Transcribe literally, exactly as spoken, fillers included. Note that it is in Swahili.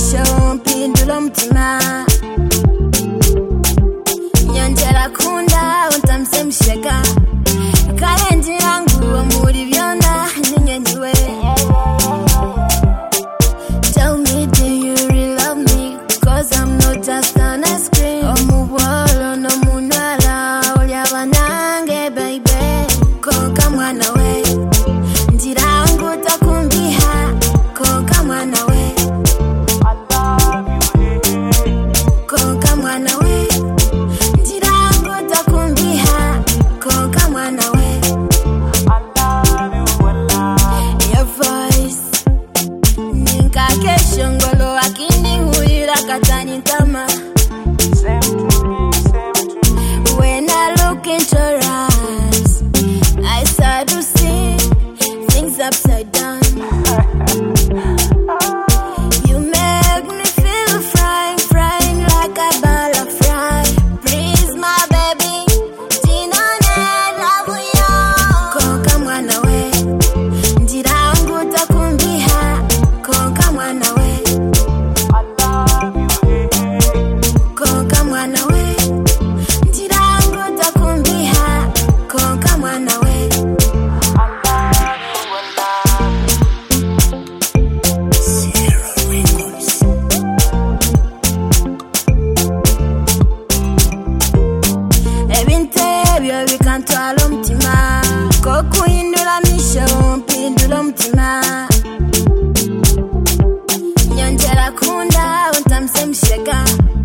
misho mpindula umutima nyongera kunda untamsemsheka karenji yangu muri byona ninyenyiwe. Tell me, do you really love me? Cause I'm not just on a screen. Omuwolo no munala olyabanange baby. Konka mwana we ndirangu takumbiha. Konka mwana we I love you. Konka mwana we ndirangu takumbiha. Konka mwana we I love you, I love you. Your voice ninka kesho ngolo akini huira katani tama. Same to me, same to me. When I look into your eyes, I start to see things upside down. You make me feel frying, frying like a ball of fry. Please my baby, tinone love you. Konka mwana we ndirangu takumbiha. Konka mwana we I love you. Konka mwana we ndirangu takumbiha. Konka mwana we ebintebyo bikantwala umutima ko kuhindura misho mpindura umutima nyongera kunda untamsemsheka